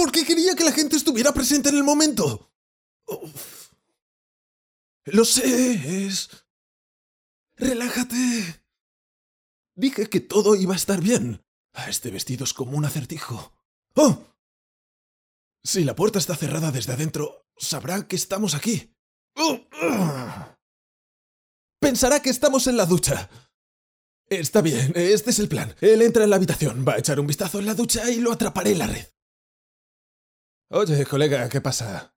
Porque quería que la gente estuviera presente en el momento. Uf. Lo sé, Relájate. Dije que todo iba a estar bien. Este vestido es como un acertijo. ¡Oh! Si la puerta está cerrada desde adentro, sabrá que estamos aquí. Pensará que estamos en la ducha. Está bien, este es el plan. Él entra en la habitación, va a echar un vistazo en la ducha y lo atraparé en la red. Oye, colega, ¿qué pasa?